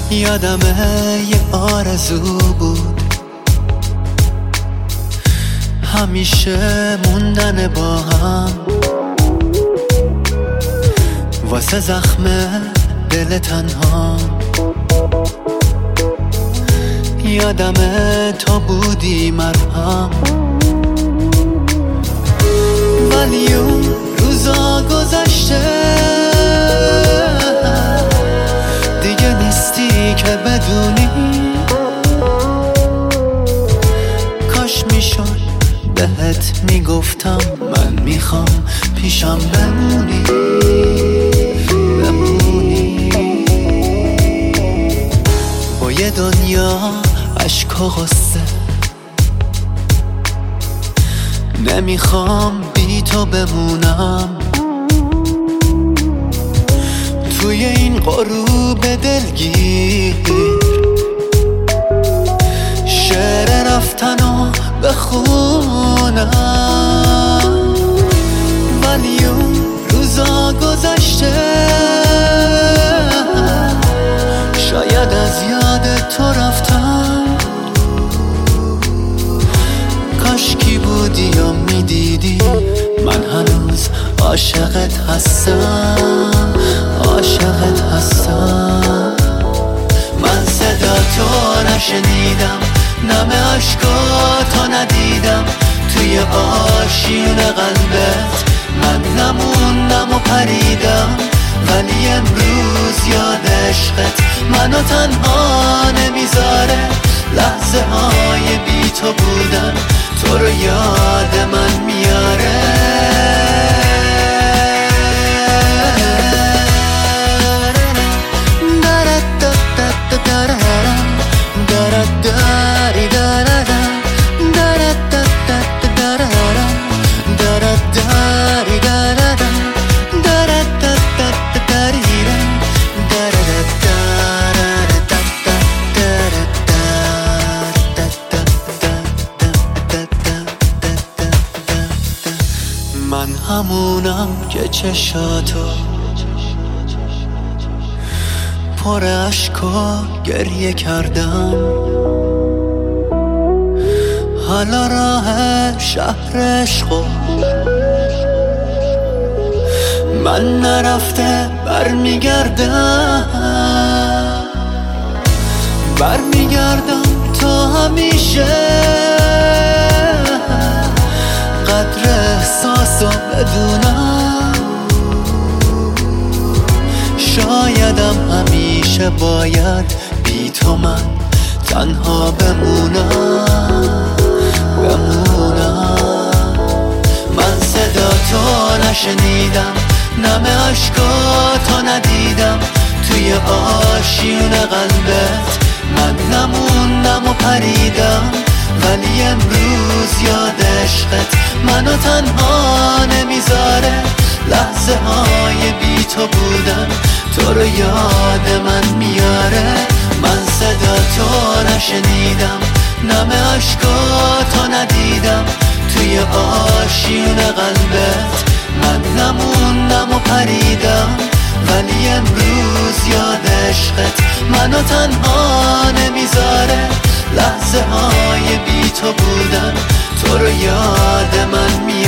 یادمه یه آرزو بود، همیشه موندن با هم واسه زخم دل تنها. یادمه تا بودی مرهم، ولی اون روزا گذشته، دیگه نیستی که بدونی. کاش میشد بهت میگفتم من میخوام پیشم بمونی. با یه دنیا عشق و غصه، نمیخوام بی تو بمونم. توی این غروب دلگیر شعر رفتنو بخونم، ولی اون روزا گذشته، شاید از یاد تو رفتم. کاشکی بودی یا میدیدی من هنوز عاشقت هستم، عاشقت هستم. من صدا تو نشنیدم، نم عشقاتو ندیدم، توی آشیون قلبت من نموندم و پریدم. ولی امروز یاد عشقت منو تنها نمیذاره. لحظه های بی تو بودن تو رو یاد من میاره. من همونم که چشاتو پر عشق و گریه کردم. حالا راه شهر عشقو من نرفته برمیگردم تا همیشه. قدر احساسو بدونم، شایدم همیشه باید بی تو من تنها بمونم. من صدا تو نشنیدم، نم عشقاتو ندیدم، توی آشیون قلبت من نموندم و پریدم. ولی امروز یاد عشقت منو تنها نمیذاره. لحظه های بی تو بودن تو رو یاد من میاره. من صدا تو نشنیدم، نم عشقاتو ندیدم، توی آشیون قلبت من نموندم و پریدم. ولی امروز یاد عشقت منو تنها نمیذاره. لحظه های بی تو بودن تو رو یاد من میاره.